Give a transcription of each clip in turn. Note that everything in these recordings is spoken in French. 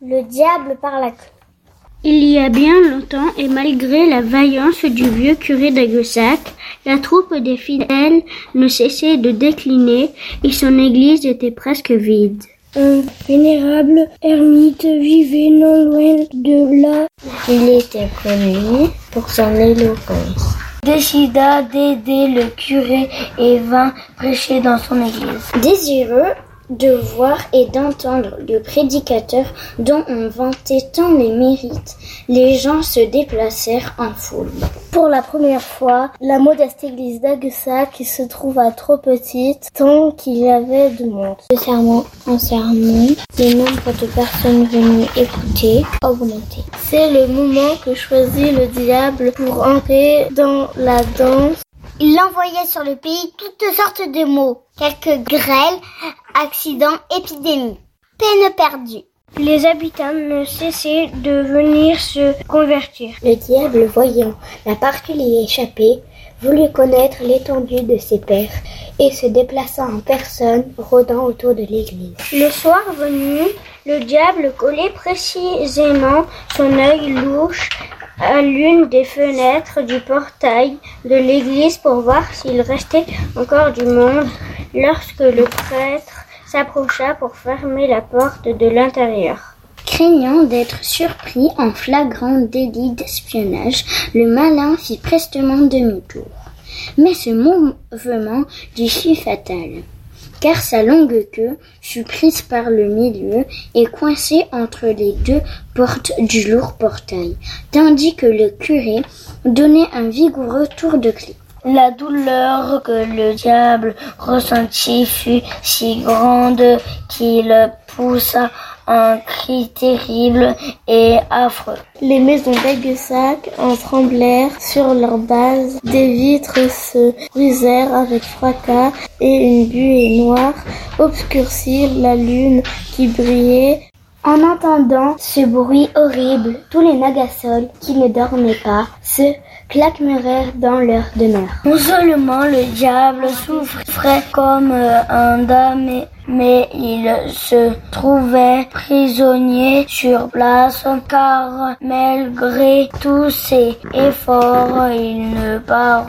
Le diable par la queue. Il y a bien longtemps, et malgré la vaillance du vieux curé d'Aguessac, la troupe des fidèles ne cessait de décliner et son église était presque vide. Un vénérable ermite vivait non loin de là. Il était connu pour son éloquence. Décida d'aider le curé et vint prêcher dans son église. Désireux de voir et d'entendre le prédicateur dont on vantait tant les mérites, les gens se déplacèrent en foule. Pour la première fois, la modeste église d'Aguessac se trouva trop petite tant qu'il y avait de monde. De sermon en sermon, les nombres de personnes venues écouter augmentaient. C'est le moment que choisit le diable pour entrer dans la danse. Il envoyait sur le pays toutes sortes de maux, quelques grêles, accidents, épidémies, peine perdue. Les habitants ne cessaient de venir se convertir. Le diable, voyant la partie y échapper, voulut connaître l'étendue de ses pères et se déplaça en personne, rôdant autour de l'église. Le soir venu, le diable collait précisément son œil louche à l'une des fenêtres du portail de l'église pour voir s'il restait encore du monde, lorsque le prêtre s'approcha pour fermer la porte de l'intérieur. Craignant d'être surpris en flagrant délit d'espionnage, le malin fit prestement demi-tour. Mais ce mouvement lui fut fatal, car sa longue queue fut prise par le milieu et coincée entre les deux portes du lourd portail, tandis que le curé donnait un vigoureux tour de clé. La douleur que le diable ressentit fut si grande qu'il poussa un cri terrible et affreux. Les maisons d'Aguessac en tremblèrent sur leur base, des vitres se brisèrent avec fracas et une buée noire obscurcit la lune qui brillait. En entendant ce bruit horrible, tous les Nagasol qui ne dormaient pas se claquemurèrent dans leur demeure. Non seulement le diable souffrait comme un damné, mais il se trouvait prisonnier sur place, car malgré tous ses efforts, il ne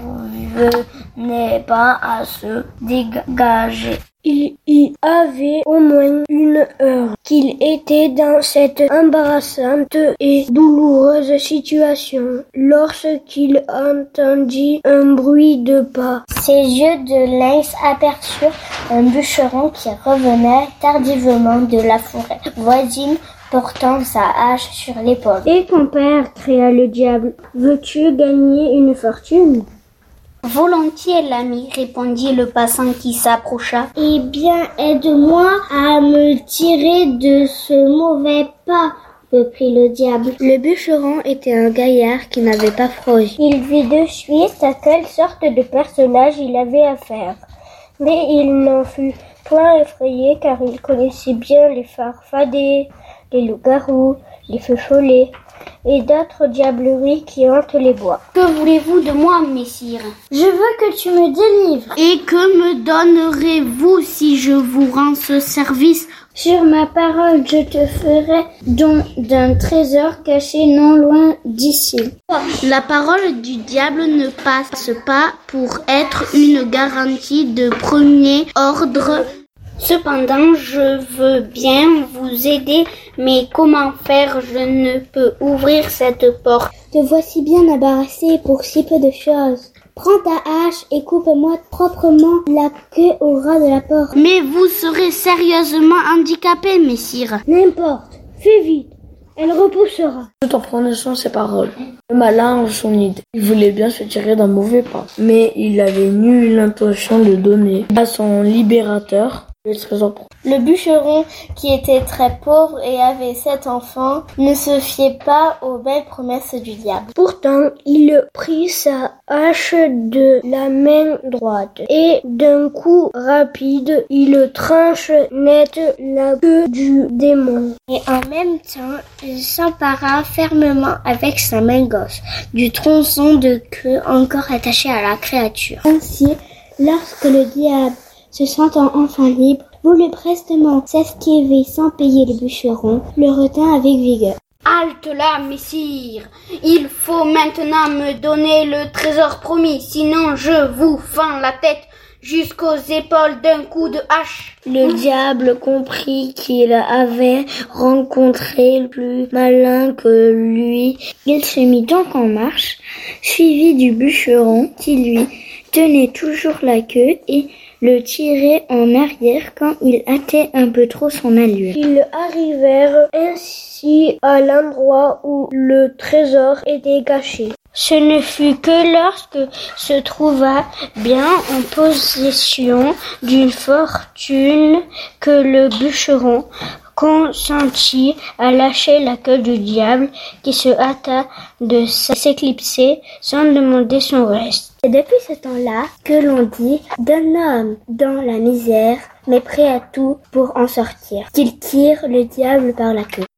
parvenait pas à se dégager. Il y avait au moins une heure qu'il était dans cette embarrassante et douloureuse situation lorsqu'il entendit un bruit de pas. Ses yeux de lynx aperçurent un bûcheron qui revenait tardivement de la forêt voisine portant sa hache sur l'épaule. « Et compère, cria le diable, veux-tu gagner une fortune ?» Volontiers, l'ami, répondit le passant qui s'approcha. Eh bien, aide-moi à me tirer de ce mauvais pas, reprit le diable. Le bûcheron était un gaillard qui n'avait pas froid. Il vit de suite à quelle sorte de personnage il avait affaire. Mais il n'en fut point effrayé car il connaissait bien les farfadets, les loups-garous, les feux follets et d'autres diableries qui hantent les bois. Que voulez-vous de moi, messire ? Je veux que tu me délivres. Et que me donnerez-vous si je vous rends ce service ? Sur ma parole, je te ferai don d'un trésor caché non loin d'ici. La parole du diable ne passe pas pour être une garantie de premier ordre. Cependant, je veux bien vous aider, mais comment faire ? Je ne peux ouvrir cette porte. Te voici bien embarrassé pour si peu de choses. Prends ta hache et coupe-moi proprement la queue au ras de la porte. Mais vous serez sérieusement handicapé, messire. N'importe, fais vite, elle repoussera. Tout en prononçant ces paroles, le malin en son idée. Il voulait bien se tirer d'un mauvais pas, mais il avait nulle intention de donner à son libérateur le trésor. Le bûcheron, qui était très pauvre et avait 7 enfants, ne se fiait pas aux belles promesses du diable. Pourtant, il prit sa hache de la main droite et d'un coup rapide, il tranche net la queue du démon. Et en même temps, il s'empara fermement avec sa main gauche du tronçon de queue encore attaché à la créature. Ainsi, lorsque le diable se sentant enfin libre, voulut prestement s'esquiver sans payer le bûcheron, le retint avec vigueur. Halte là, messire! Il faut maintenant me donner le trésor promis, sinon je vous fends la tête jusqu'aux épaules d'un coup de hache. Le diable comprit qu'il avait rencontré le plus malin que lui. Il se mit donc en marche, suivi du bûcheron qui lui tenait toujours la queue et le tirait en arrière quand il hâtait un peu trop son allure. Ils arrivèrent ainsi à l'endroit où le trésor était caché. Ce ne fut que lorsque se trouva bien en possession d'une fortune que le bûcheron consentit à lâcher la queue du diable qui se hâta de s'éclipser sans demander son reste. C'est depuis ce temps-là que l'on dit d'un homme dans la misère, mais prêt à tout pour en sortir, qu'il tire le diable par la queue.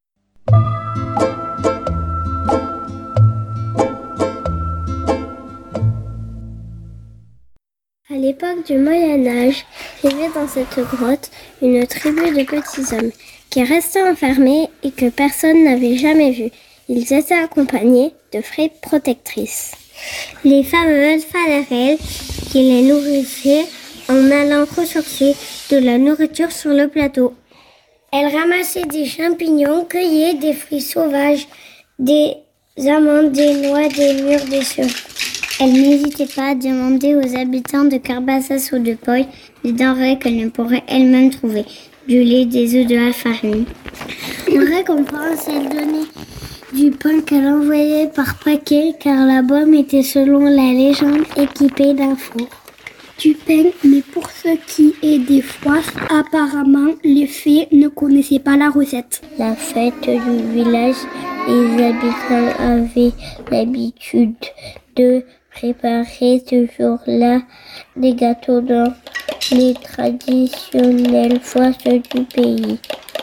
À l'époque du Moyen-Âge, vivait dans cette grotte une tribu de petits hommes qui restaient enfermés et que personne n'avait jamais vus. Ils étaient accompagnés de fées protectrices, les fameuses Fadarelles qui les nourrissaient en allant ressourcer de la nourriture sur le plateau. Elles ramassaient des champignons, cueillaient des fruits sauvages, des amandes, des noix, des mûres, des sureaux. Elle n'hésitait pas à demander aux habitants de Carbassas ou de Poy des denrées qu'elle ne pourrait elle-même trouver, du lait, des œufs, de la farine. En récompense, elle donnait du pain qu'elle envoyait par paquet, car la bombe était, selon la légende, équipée d'un four. Du pain, mais pour ceux qui aidaient froid, apparemment, les fées ne connaissaient pas la recette. La fête du village, les habitants avaient l'habitude de préparer ce jour-là des gâteaux dans les traditionnelles fosses du pays.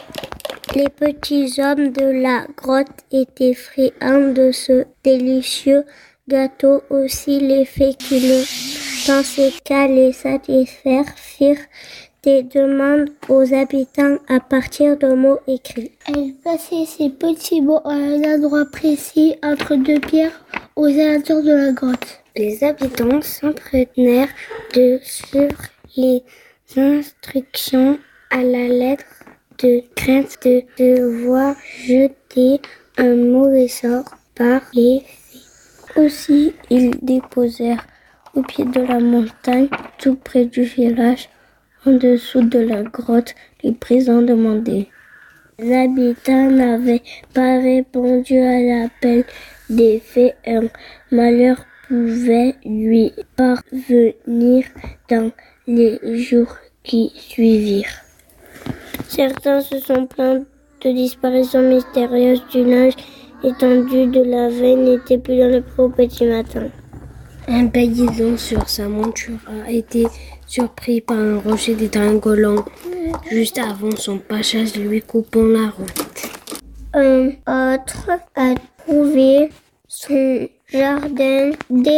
Les petits hommes de la grotte étaient friands de ce délicieux gâteau. Aussi les fées qui ne pensaient qu'à les satisfaire firent des demandes aux habitants à partir de mots écrits. Elle plaçait ces petits mots à un endroit précis entre deux pierres aux alentours de la grotte. Les habitants s'entretinrent de suivre les instructions à la lettre de crainte de devoir jeter un mauvais sort par les fées. Aussi, ils déposèrent au pied de la montagne, tout près du village, en dessous de la grotte, les présents demandés. Les habitants n'avaient pas répondu à l'appel des fées. Un malheur pouvait lui parvenir dans les jours qui suivirent. Certains se sont plaints de disparition mystérieuse du linge étendu de la veille n'était plus dans le pré au petit matin. Un paysan sur sa monture a été surpris par un rocher dégringolant juste avant son passage lui coupant la route. Un autre a trouvé son jardin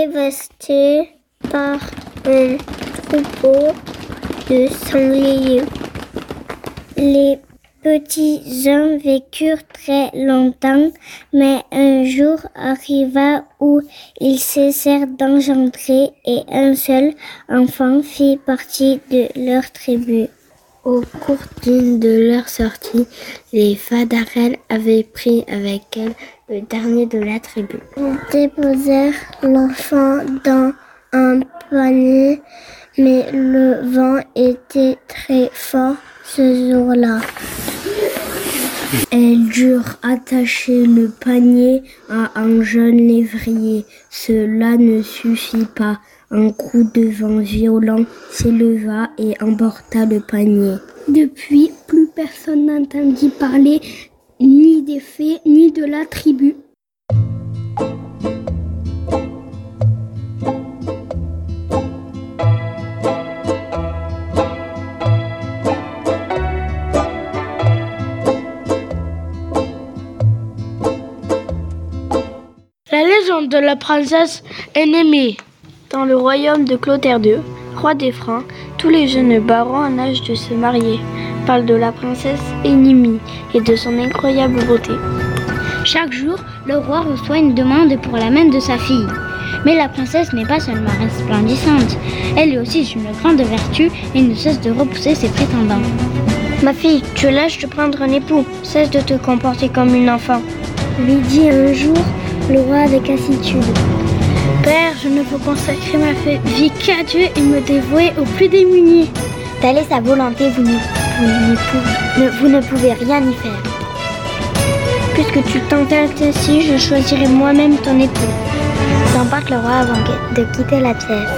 dévasté par un troupeau de sangliers. Les petits hommes vécurent très longtemps, mais un jour arriva où ils cessèrent d'engendrer et un seul enfant fit partie de leur tribu. Au cours d'une de leurs sorties, les Fadarelles avaient pris avec elles le dernier de la tribu. Ils déposèrent l'enfant dans un panier, mais le vent était très fort ce jour-là. Elles durent attacher le panier à un jeune lévrier. Cela ne suffit pas. Un coup de vent violent s'éleva et emporta le panier. Depuis, plus personne n'entendit parler ni des fées ni de la tribu. La légende de la princesse Ennemie. Dans le royaume de Clotaire II, Roi des Francs, tous les jeunes barons en âge de se marier parlent de la princesse Enimi et de son incroyable beauté. Chaque jour, le roi reçoit une demande pour la main de sa fille. Mais la princesse n'est pas seulement resplendissante, elle est aussi d'une grande vertu et ne cesse de repousser ses prétendants. Ma fille, tu es l'âge de prendre un époux, cesse de te comporter comme une enfant. Lui dit un jour le roi avec lassitude. Père, je ne veux consacrer ma vie qu'à Dieu et me dévouer aux plus démunis. Telle est sa volonté, vous ne pouvez rien y faire. Puisque tu t'entêtes ainsi, je choisirai moi-même ton époux. S'emporte le roi avant de quitter la pièce.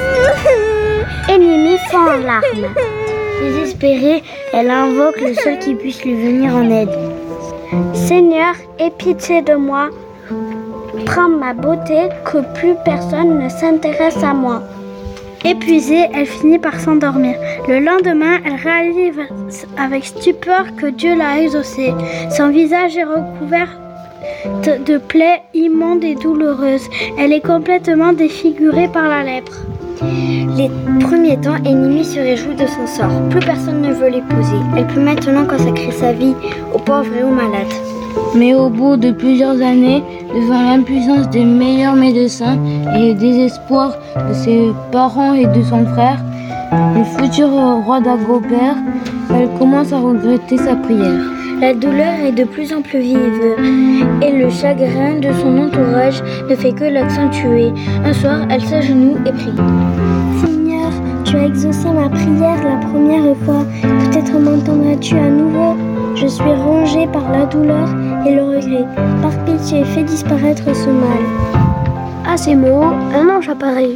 Enimi fond en larmes. Désespérée, elle invoque le seul qui puisse lui venir en aide. Seigneur, aie pitié de moi. Prends ma beauté, que plus personne ne s'intéresse à moi. Épuisée, elle finit par s'endormir. Le lendemain, elle réalise avec stupeur que Dieu l'a exaucée. Son visage est recouvert de plaies immondes et douloureuses. Elle est complètement défigurée par la lèpre. Les premiers temps, Enimi se réjouit de son sort. Plus personne ne veut l'épouser. Elle peut maintenant consacrer sa vie aux pauvres et aux malades. Mais au bout de plusieurs années, devant l'impuissance des meilleurs médecins et le désespoir de ses parents et de son frère, le futur roi d'Agobert, elle commence à regretter sa prière. La douleur est de plus en plus vive et le chagrin de son entourage ne fait que l'accentuer. Un soir, elle s'agenouille et prie. Seigneur, tu as exaucé ma prière la première fois. Peut-être m'entendras-tu à nouveau. Je suis rongée par la douleur et le regret. Par pitié, fais disparaître ce mal. À ces mots, un ange apparaît.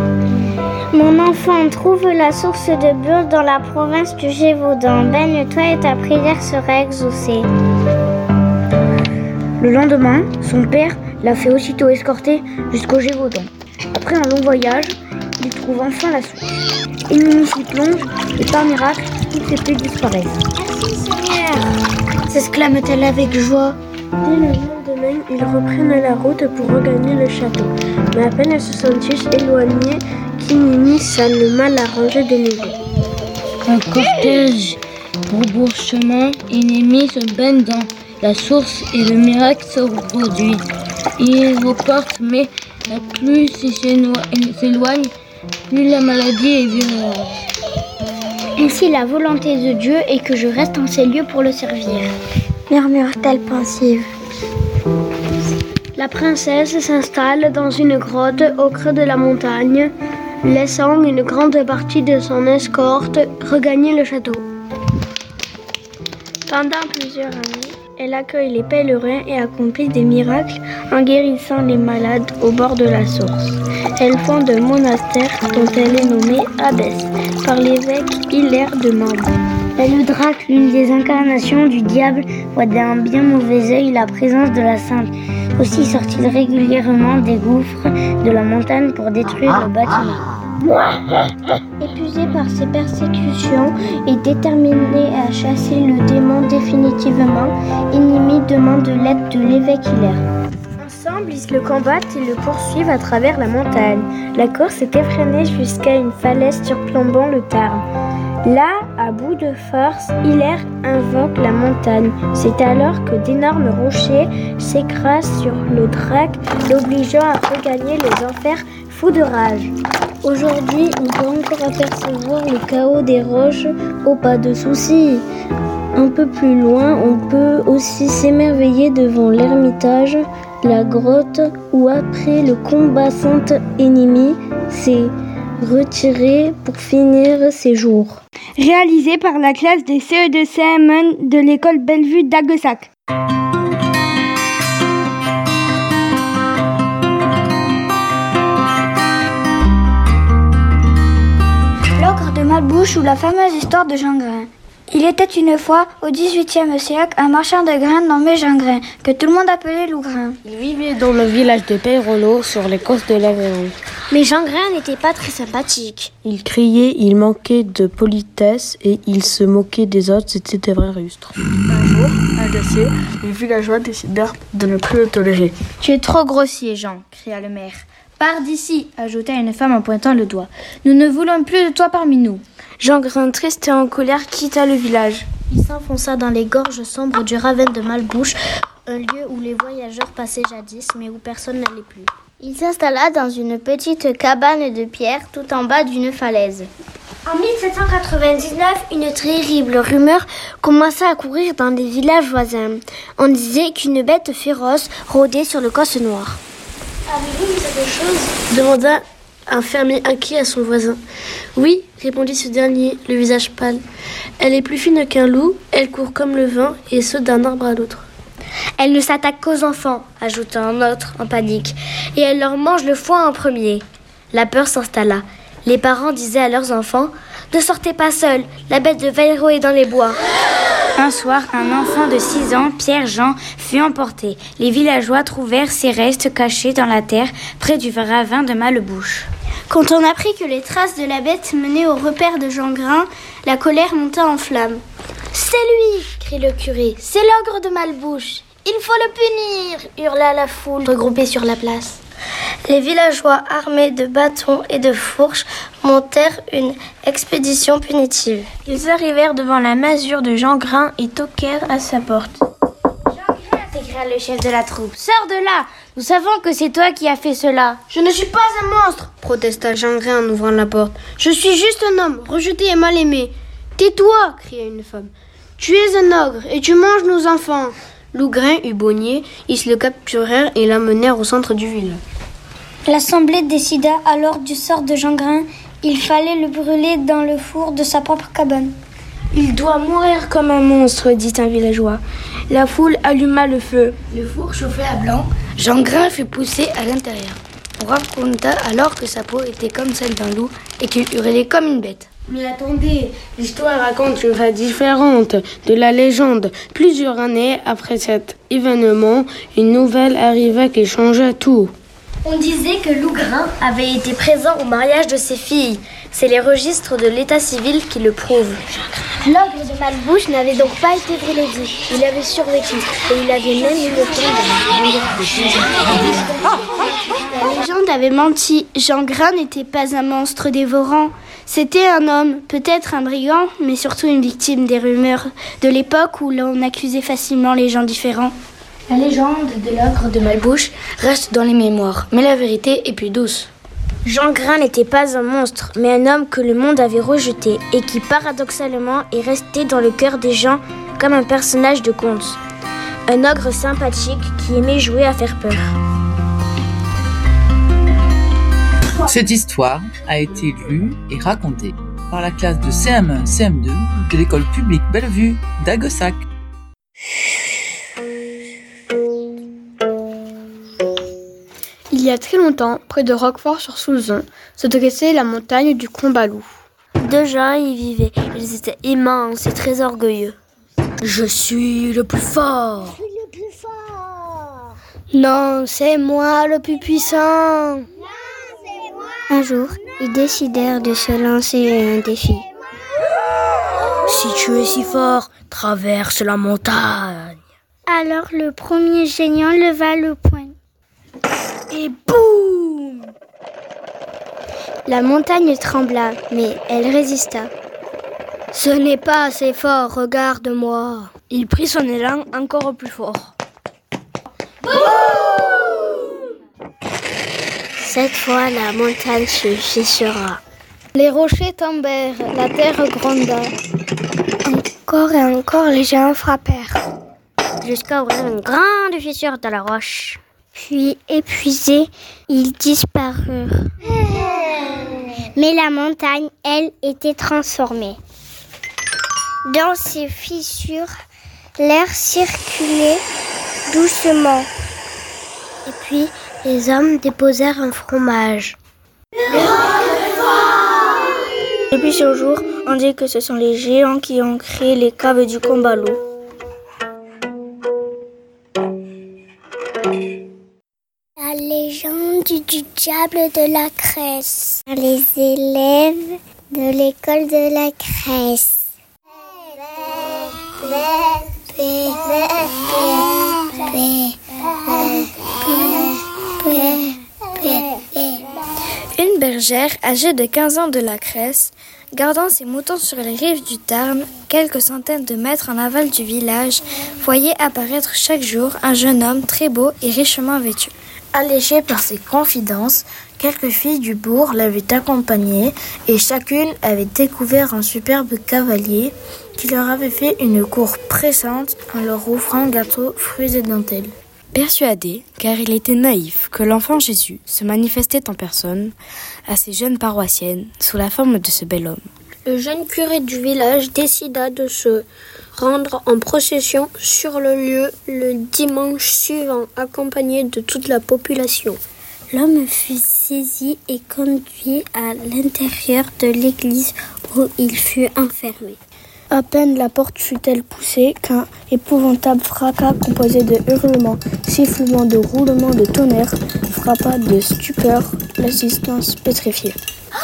Mon enfant, trouve la source de Bure dans la province du Gévaudan. Baigne-toi et ta prière sera exaucée. Le lendemain, son père l'a fait aussitôt escorter jusqu'au Gévaudan. Après un long voyage, il trouve enfin la source. Enimi s'y plonge et par miracle, toutes ses plaies disparaissent. Merci Seigneur, s'exclame-t-elle avec joie. Dès le lendemain, ils reprennent la route pour regagner le château. Mais à peine elles se sentent éloignées qu'Enimi sent le mal arrangé de nouveau. Un cortège rebrousse chemin, Enimi se baigne dans la source et le miracle se reproduit. Ils repartent, mais plus ils s'éloignent, plus la maladie est virulente. Ainsi la volonté de Dieu est que je reste en ces lieux pour le servir, murmure-t-elle pensive. La princesse s'installe dans une grotte au creux de la montagne, laissant une grande partie de son escorte regagner le château. Pendant plusieurs années, elle accueille les pèlerins et accomplit des miracles en guérissant les malades au bord de la source. Elle fonde un monastère dont elle est nommée abbesse par l'évêque Hilaire de Mende. Le Drac, l'une des incarnations du diable, voit d'un bien mauvais œil la présence de la sainte. Aussi sort-il régulièrement des gouffres de la montagne pour détruire le bâtiment. Épuisé par ses persécutions et déterminé à chasser le démon définitivement, Enimi demande l'aide de l'évêque Hilaire. Ensemble, ils le combattent et le poursuivent à travers la montagne. La course est effrénée jusqu'à une falaise surplombant le Tarn. Là, à bout de force, Hilaire invoque la montagne. C'est alors que d'énormes rochers s'écrasent sur le Drac, l'obligeant à regagner les enfers fou de rage. Aujourd'hui, on peut encore apercevoir le chaos des roches. Oh, pas de soucis. Un peu plus loin, on peut aussi s'émerveiller devant l'ermitage, la grotte où après le combat Sainte Enimi s'est retiré pour finir ses jours. Réalisé par la classe des CE2-CM1 de l'école Bellevue d'Aguessac. L'ogre de Malbouche ou la fameuse histoire de Jean Grain. Il était une fois, au XVIIIe siècle, un marchand de grains nommé Jean Grain, que tout le monde appelait Lougrain. Il vivait dans le village de Peyrolo, sur les côtes de l'Aveyron. Mais Jean Grain n'était pas très sympathique. Il criait, il manquait de politesse et il se moquait des autres, c'était un vrai rustre. Un jour, agacés, les villageois décidèrent de ne plus le tolérer. Tu es trop grossier, Jean, cria le maire. Pars d'ici, ajouta une femme en pointant le doigt. Nous ne voulons plus de toi parmi nous. Jean-Grain, triste et en colère, quitta le village. Il s'enfonça dans les gorges sombres du ravin de Malbouche, un lieu où les voyageurs passaient jadis, mais où personne n'allait plus. Il s'installa dans une petite cabane de pierre tout en bas d'une falaise. En 1799, une terrible rumeur commença à courir dans les villages voisins. On disait qu'une bête féroce rôdait sur le Cosse Noir. « Avez-vous vu cette chose ?» demanda un fermier inquiet à son voisin. « Oui, répondit ce dernier, le visage pâle. Elle est plus fine qu'un loup, elle court comme le vent et saute d'un arbre à l'autre. » « Elle ne s'attaque qu'aux enfants, » ajouta un autre en panique, « et elle leur mange le foie en premier. » La peur s'installa. Les parents disaient à leurs enfants « Ne sortez pas seuls, la bête de Vairo est dans les bois. » Un soir, un enfant de 6 ans, Pierre-Jean, fut emporté. Les villageois trouvèrent ses restes cachés dans la terre, près du ravin de Malbouche. Quand on apprit que les traces de la bête menaient au repère de Jean-Grain, la colère monta en flammes. « C'est lui !» crie le curé. « C'est l'ogre de Malbouche. Il faut le punir !» hurla la foule regroupée sur la place. Les villageois armés de bâtons et de fourches montèrent une expédition punitive. Ils arrivèrent devant la masure de Jean-Grain et toquèrent à sa porte. « Jean-Grain !» s'écria le chef de la troupe. « Sors de là! Nous savons que c'est toi qui as fait cela. »« Je ne suis pas un monstre !» protesta Jean-Grain en ouvrant la porte. « Je suis juste un homme, rejeté et mal aimé. »« Tais-toi !» cria une femme. « Tu es un ogre et tu manges nos enfants !» Lougrain eut bonnier, ils le capturèrent et l'amenèrent au centre du village. L'assemblée décida alors du sort de Jean-Grain. Il fallait le brûler dans le four de sa propre cabane. « Il doit mourir comme un monstre, dit un villageois. La foule alluma le feu. Le four chauffait à blanc. Jean-Grain fut poussé à l'intérieur. On raconta alors que sa peau était comme celle d'un loup et qu'il hurlait comme une bête. Mais attendez, l'histoire raconte une fin différente de la légende. Plusieurs années après cet événement, une nouvelle arriva qui changea tout. On disait que Lougrain avait été présent au mariage de ses filles. C'est les registres de l'état civil qui le prouvent. L'ogre de Malbouche n'avait donc pas été brûlé dit. Il avait survécu et il avait même eu le temps de... La légende avait menti. Jean-Grain n'était pas un monstre dévorant. C'était un homme, peut-être un brigand, mais surtout une victime des rumeurs de l'époque où l'on accusait facilement les gens différents. La légende de l'ogre de Malbouche reste dans les mémoires, mais la vérité est plus douce. Jean-Grain n'était pas un monstre, mais un homme que le monde avait rejeté et qui, paradoxalement, est resté dans le cœur des gens comme un personnage de conte. Un ogre sympathique qui aimait jouer à faire peur. Cette histoire a été lue et racontée par la classe de CM1, CM2 de l'école publique Bellevue d'Aguessac. Il y a très longtemps, près de Roquefort-sur-Soulzon, se dressait la montagne du Combalou. Deux gens y vivaient. Ils étaient immenses et très orgueilleux. Je suis le plus fort. Je suis le plus fort. Non, c'est moi le plus puissant. Non, c'est moi. Un jour, ils décidèrent de se lancer un défi. Si tu es si fort, traverse la montagne. Alors le premier géant leva le poing. Et boum! La montagne trembla, mais elle résista. Ce n'est pas assez fort, regarde-moi. Il prit son élan encore plus fort. Boum! Cette fois, la montagne se fissura. Les rochers tombèrent, la terre gronda. Encore et encore, les géants frappèrent. Jusqu'à ouvrir une grande fissure dans la roche. Puis, épuisés, ils disparurent. Mais la montagne, elle, était transformée. Dans ces fissures, l'air circulait doucement. Et puis, les hommes déposèrent un fromage. Depuis ce jour, on dit que ce sont les géants qui ont créé les caves du Combalou. La légende du diable de la Cresse. Les élèves de l'école de la Cresse. bergère âgée de 15 ans de la Cresse, gardant ses moutons sur les rives du Tarn, quelques centaines de mètres en aval du village, voyait apparaître chaque jour un jeune homme très beau et richement vêtu. Alléchée par ses confidences, quelques filles du bourg l'avaient accompagnée et chacune avait découvert un superbe cavalier qui leur avait fait une cour pressante en leur offrant gâteaux, fruits et dentelles. Persuadé, car il était naïf, que l'enfant Jésus se manifestait en personne à ces jeunes paroissiennes sous la forme de ce bel homme. Le jeune curé du village décida de se rendre en procession sur le lieu le dimanche suivant, accompagné de toute la population. L'homme fut saisi et conduit à l'intérieur de l'église où il fut enfermé. À peine la porte fut-elle poussée qu'un épouvantable fracas composé de hurlements, sifflements, de roulements de tonnerre frappa de stupeur l'assistance pétrifiée.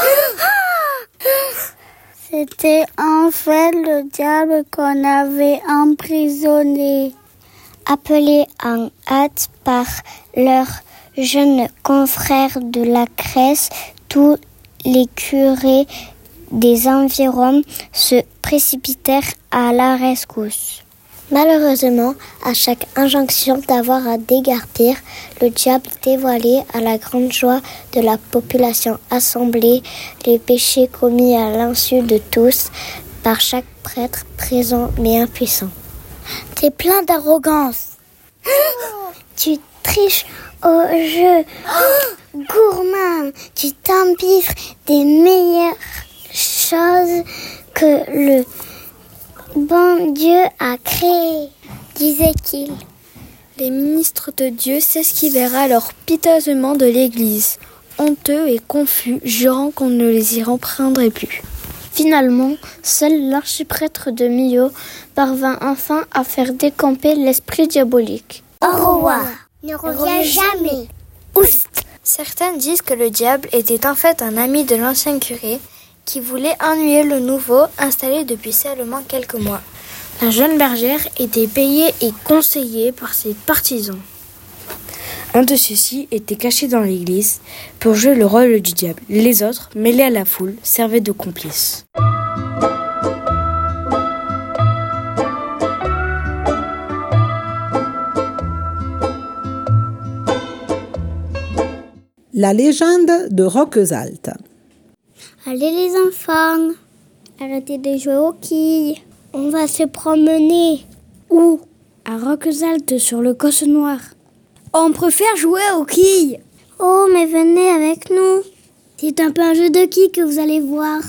C'était en fait le diable qu'on avait emprisonné. Appelés en hâte par leurs jeunes confrères de la Cresse, tous les curés des environs se précipitèrent à la rescousse. Malheureusement, à chaque injonction d'avoir à dégarpir, le diable dévoilait à la grande joie de la population assemblée les péchés commis à l'insu de tous par chaque prêtre présent mais impuissant. T'es plein d'arrogance. Tu triches au jeu. Gourmand, tu t'empiffres des meilleures choses que le bon Dieu a créé, disait-il. Les ministres de Dieu s'esquivèrent alors piteusement de l'église, honteux et confus, jurant qu'on ne les y reprendrait plus. Finalement, seul l'archiprêtre de Millau parvint enfin à faire décamper l'esprit diabolique. Au revoir, ne reviens jamais. Oust! Certains disent que le diable était en fait un ami de l'ancien curé qui voulait ennuyer le nouveau installé depuis seulement quelques mois. La jeune bergère était payée et conseillée par ses partisans. Un de ceux-ci était caché dans l'église pour jouer le rôle du diable. Les autres, mêlés à la foule, servaient de complices. La légende de Roquesalte. Allez les enfants, arrêtez de jouer aux quilles. On va se promener. Où? À Roquesalte, sur le Cosse Noir. On préfère jouer aux quilles. Oh, mais venez avec nous. C'est un peu un jeu de quilles que vous allez voir.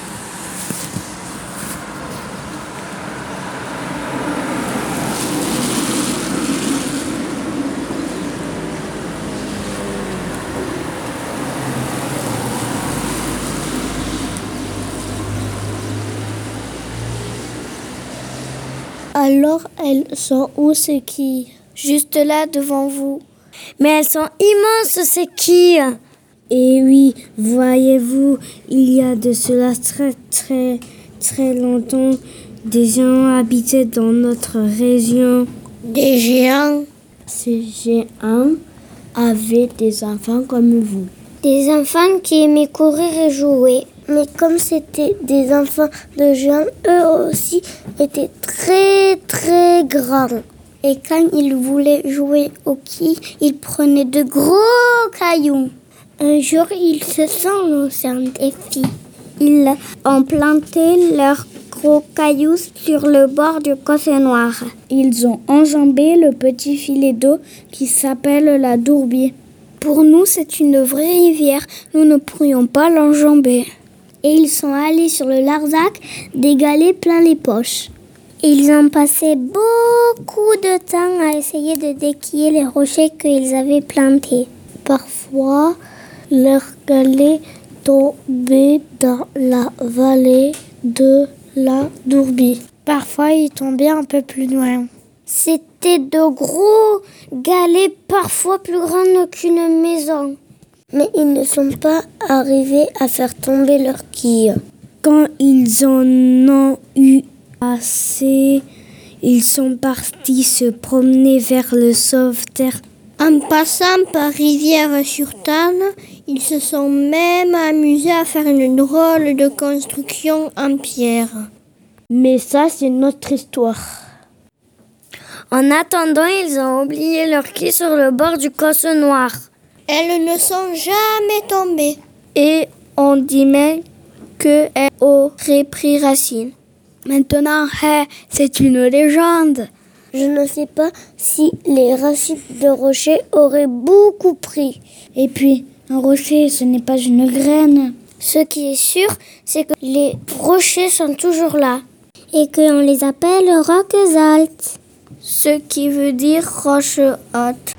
Alors, elles sont où ces quilles? Juste là, devant vous. Mais elles sont immenses, ces quilles. Et oui, voyez-vous, il y a de cela très longtemps, des gens habitaient dans notre région. Des géants? Ces géants avaient des enfants comme vous. Des enfants qui aimaient courir et jouer. Mais comme c'était des enfants de géants, eux aussi étaient très grands. Et quand ils voulaient jouer aux quilles, ils prenaient de gros cailloux. Un jour, ils se sont lancés en défi. Ils ont planté leurs gros cailloux sur le bord du Cosse Noir. Ils ont enjambé le petit filet d'eau qui s'appelle la Dourbie. Pour nous, c'est une vraie rivière. Nous ne pourrions pas l'enjamber. Et ils sont allés sur le Larzac, des galets plein les poches. Ils ont passé beaucoup de temps à essayer de déquiller les rochers qu'ils avaient plantés. Parfois, leurs galets tombaient dans la vallée de la Dourbie. Parfois, ils tombaient un peu plus loin. C'était de gros galets, parfois plus grands qu'une maison. Mais ils ne sont pas arrivés à faire tomber leurs quilles. Quand ils en ont eu assez, ils sont partis se promener vers le sauveterre. En passant par Rivière-sur-Tarn, ils se sont même amusés à faire une drôle de construction en pierre. Mais ça, c'est notre histoire. En attendant, ils ont oublié leur quille sur le bord du Cosse Noir. Elles ne sont jamais tombées. Et on dit même qu'elles auraient pris racine. Maintenant, c'est une légende. Je ne sais pas si les racines de rocher auraient beaucoup pris. Et puis, un rocher, ce n'est pas une graine. Ce qui est sûr, c'est que les rochers sont toujours là. Et qu'on les appelle rocs altes. Ce qui veut dire roche haute.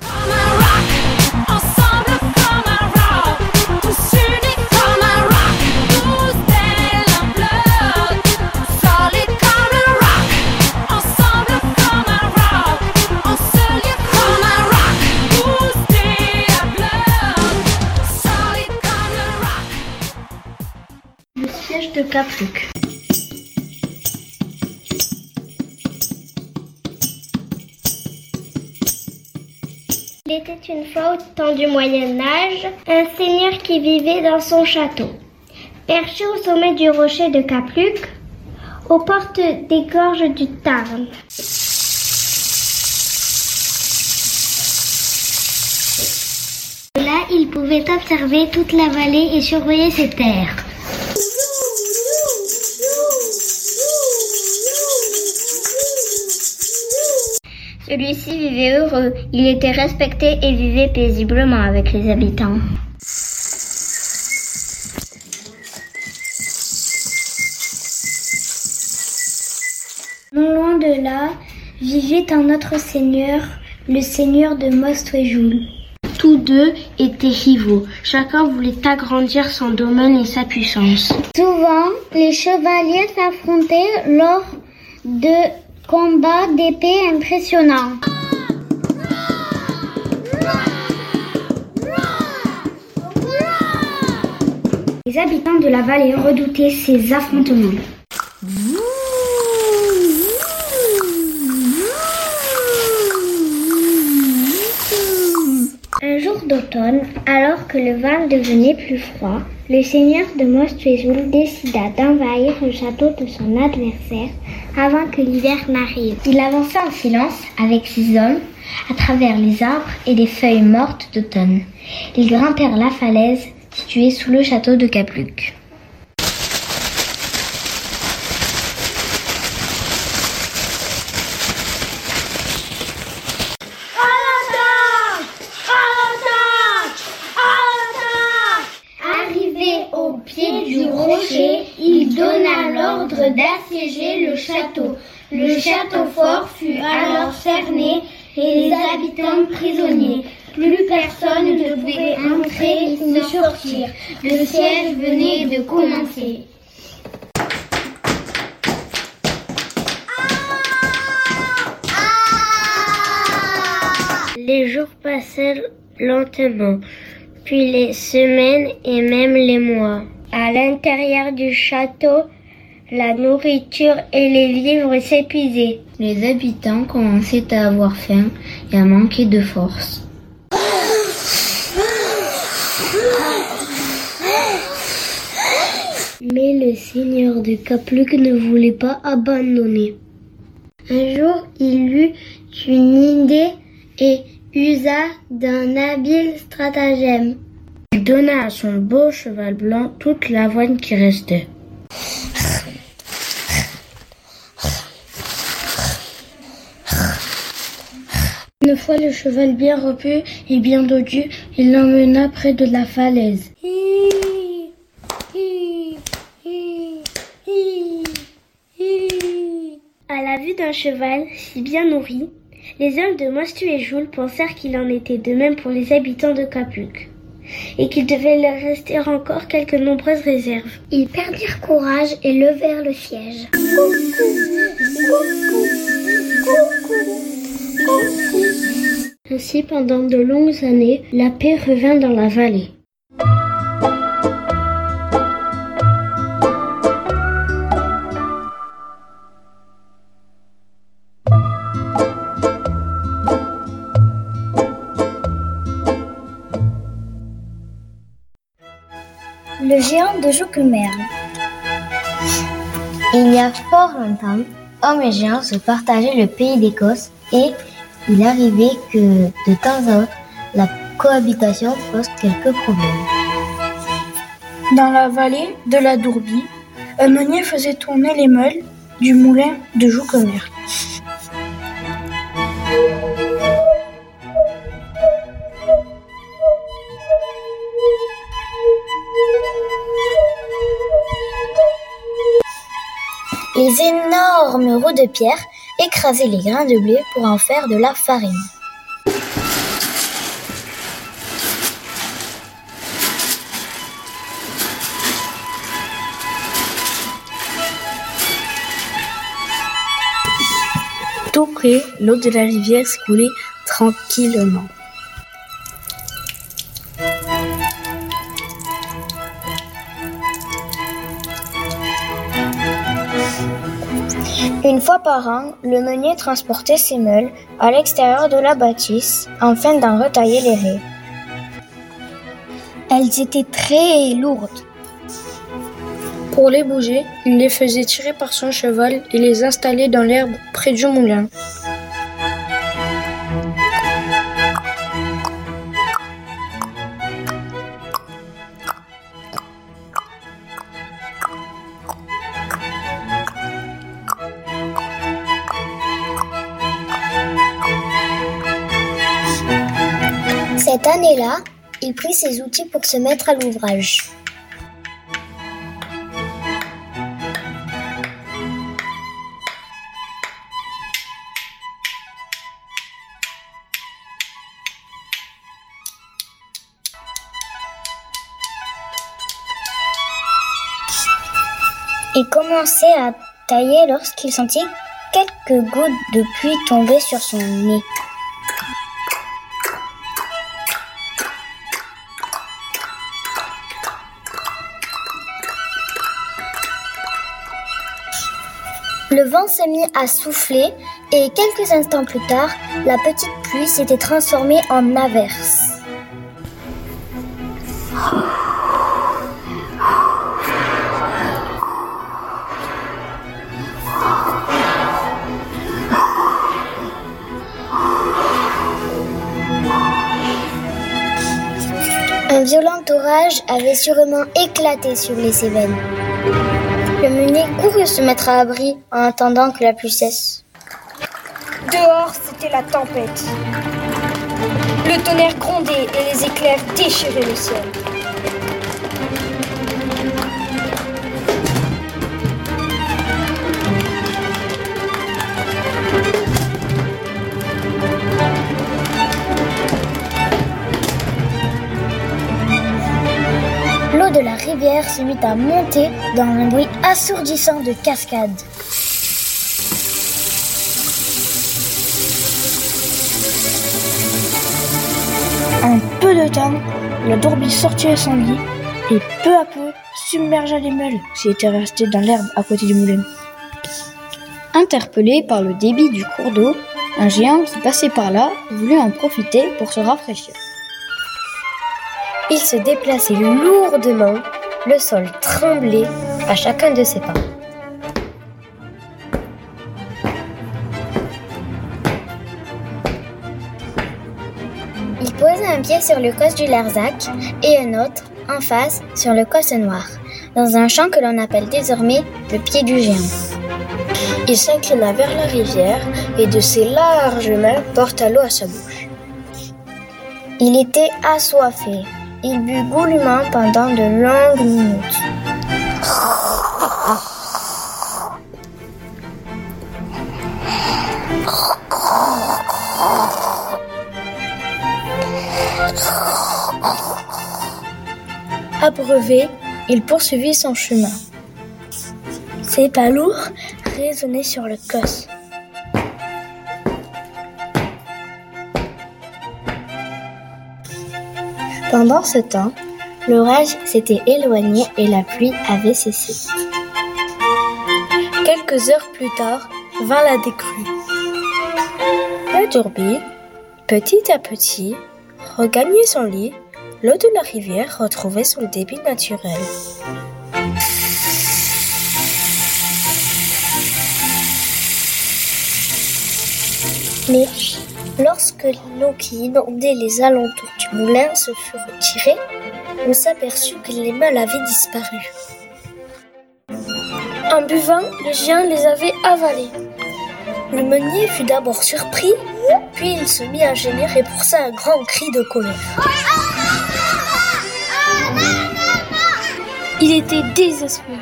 Le siège de Capluc. Il était une fois au temps du Moyen-Âge, un seigneur qui vivait dans son château. Perché au sommet du rocher de Capluc, aux portes des gorges du Tarn. Là, il pouvait observer toute la vallée et surveiller ses terres. Celui-ci vivait heureux, il était respecté et vivait paisiblement avec les habitants. Non loin de là, vivait un autre seigneur, le seigneur de Mostwejoul. Tous deux étaient rivaux, chacun voulait agrandir son domaine et sa puissance. Souvent, les chevaliers s'affrontaient lors de combats d'épée impressionnants. Les habitants de la vallée redoutaient ces affrontements. Un jour d'automne, alors que le vent devenait plus froid, le seigneur de Mostwejoul décida d'envahir le château de son adversaire avant que l'hiver n'arrive. Il avança en silence avec ses hommes à travers les arbres et les feuilles mortes d'automne. Ils grimpèrent la falaise située sous le château de Capluc. Il donna l'ordre d'assiéger le château. Le château fort fut alors cerné et les habitants prisonniers. Plus personne ne pouvait entrer ni sortir. Le siège venait de commencer. Les jours passèrent lentement, puis les semaines et même les mois. À l'intérieur du château, la nourriture et les vivres s'épuisaient. Les habitants commençaient à avoir faim et à manquer de force. Mais le seigneur de Capluc ne voulait pas abandonner. Un jour, il eut une idée et usa d'un habile stratagème. Il donna à son beau cheval blanc toute l'avoine qui restait. Une fois le cheval bien repu et bien dodu, il l'emmena près de la falaise. À la vue d'un cheval si bien nourri, les hommes de Mostwejoul pensèrent qu'il en était de même pour les habitants de Capluc, et qu'il devait leur rester encore quelques nombreuses réserves. Ils perdirent courage et levèrent le siège. Ainsi, pendant de longues années, la paix revint dans la vallée. Le géant de Jouquemerle. Il y a fort longtemps, hommes et géants se partageaient le pays d'Écosse et il arrivait que de temps à autre, la cohabitation pose quelques problèmes. Dans la vallée de la Dourbie, un meunier faisait tourner les meules du moulin de Jouquemerle. Les énormes roues de pierre écrasaient les grains de blé pour en faire de la farine. Tout près, l'eau de la rivière s'écoulait tranquillement. Une fois par an, le meunier transportait ses meules à l'extérieur de la bâtisse afin d'en retailler les raies. Elles étaient très lourdes. Pour les bouger, il les faisait tirer par son cheval et les installait dans l'herbe près du moulin. Cette année-là, il prit ses outils pour se mettre à l'ouvrage. Il commençait à tailler lorsqu'il sentit quelques gouttes de pluie tomber sur son nez. Le vent s'est mis à souffler et quelques instants plus tard, la petite pluie s'était transformée en averse. Un violent orage avait sûrement éclaté sur les Cévennes. Le meunier courut se mettre à l'abri en attendant que la pluie cesse. Dehors, c'était la tempête. Le tonnerre grondait et les éclairs déchiraient le ciel. L'eau de la rivière se mit à monter dans un bruit assourdissant de cascades. En peu de temps, la Dourbie sortit de son lit et peu à peu submergea les meules qui étaient restées dans l'herbe à côté du moulin. Interpellé par le débit du cours d'eau, un géant qui passait par là voulut en profiter pour se rafraîchir. Il se déplaçait lourdement, le sol tremblait à chacun de ses pas. Il posait un pied sur le causse du Larzac et un autre, en face, sur le causse noir, dans un champ que l'on appelle désormais le pied du géant. Il s'inclina vers la rivière et de ses larges mains porta l'eau à sa bouche. Il était assoiffé. Il but goulûment pendant de longues minutes. Abreuvé, il poursuivit son chemin. Ses pas lourds résonnaient sur le causse. Pendant ce temps, l'orage s'était éloigné et la pluie avait cessé. Quelques heures plus tard, vint la décrue. La Dourbie, petit à petit, regagnait son lit, l'eau de la rivière retrouvait son débit naturel. Mais lorsque l'eau qui inondait les alentours du moulin se fut retirée, on s'aperçut que les mâles avaient disparu. En buvant, le géant les avait avalés. Le meunier fut d'abord surpris, puis il se mit à gémir et poussa un grand cri de colère. Il était désespéré.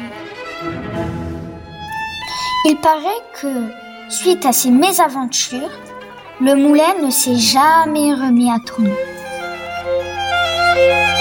Il paraît que, suite à ces mésaventures, le moulin ne s'est jamais remis à tourner.